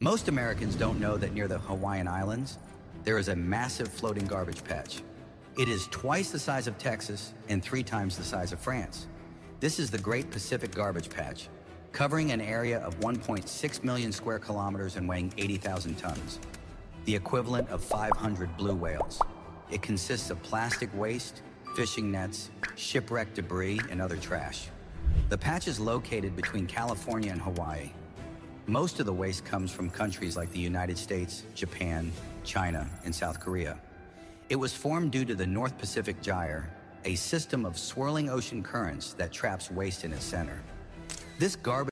Most Americans don't know that near the Hawaiian Islands, there is a massive floating garbage patch. It is twice the size of Texas and 3 times the size of France. This is the Great Pacific Garbage Patch, covering an area of 1.6 million square kilometers and weighing 80,000 tons, the equivalent of 500 blue whales. It consists of plastic waste, fishing nets, shipwreck debris, and other trash. The patch is located between California and Hawaii. Most of the waste comes from countries like the United States, Japan, China, and South Korea. It was formed due to the North Pacific Gyre, a system of swirling ocean currents that traps waste in its center. This garbage